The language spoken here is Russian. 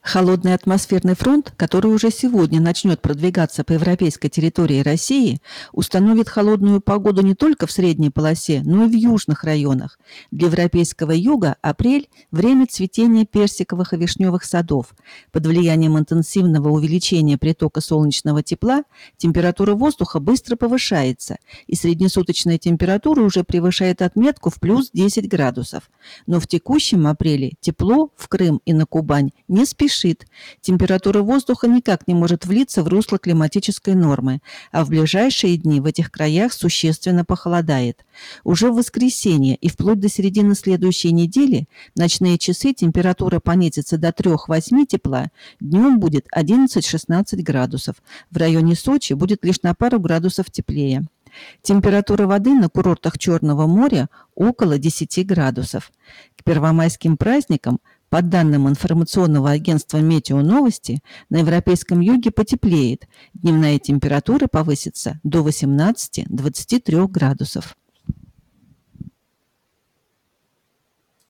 Холодный атмосферный фронт, который уже сегодня начнет продвигаться по европейской территории России, установит холодную погоду не только в средней полосе, но и в южных районах. Для европейского юга апрель– время цветения персиковых и вишневых садов. Под влиянием интенсивного увеличения притока солнечного тепла температура воздуха быстро повышается, и среднесуточная температура уже превышает отметку в плюс 10 градусов. Но в текущем апреле тепло в Крым и на Кубань не спешит. Температура воздуха никак не может влиться в русло климатической нормы, а в ближайшие дни в этих краях существенно похолодает. Уже в воскресенье и вплоть до середины следующей недели ночные часы температура понизится до 3-8 тепла, днем будет 11-16 градусов. В районе Сочи будет лишь на пару градусов теплее. Температура воды на курортах Черного моря около 10 градусов. К первомайским праздникам, по данным информационного агентства «Метеоновости», на европейском юге потеплеет. Дневная температура повысится до 18-23 градусов.